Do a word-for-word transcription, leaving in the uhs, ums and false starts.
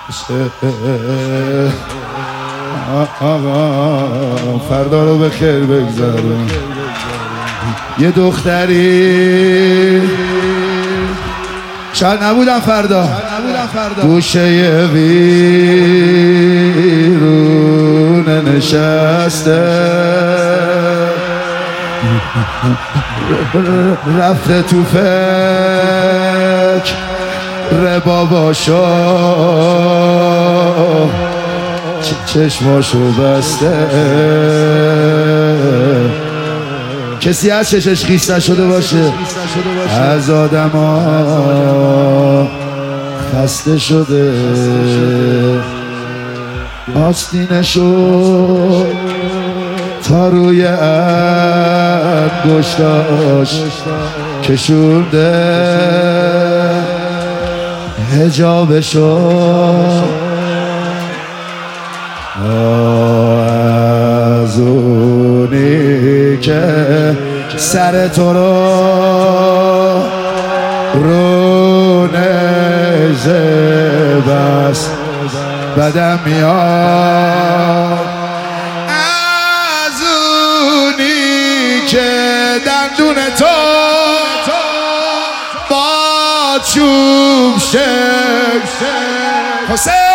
آقا فردا رو به خیر بگذارم. یه دختری شاید نبودم فردا گوشه ویرونه نشسته، رفته تو فکر باباشو چشماشو بسته. کسی از چشش خیس نشده باشه از آدم ها خسته شده، آستینشو تا روی انگشتاش کشونده، حجابشو از اونی که سر تو رو رو نزه بس بدم میاد، از اونی که دندون تو با چوب شد. حسین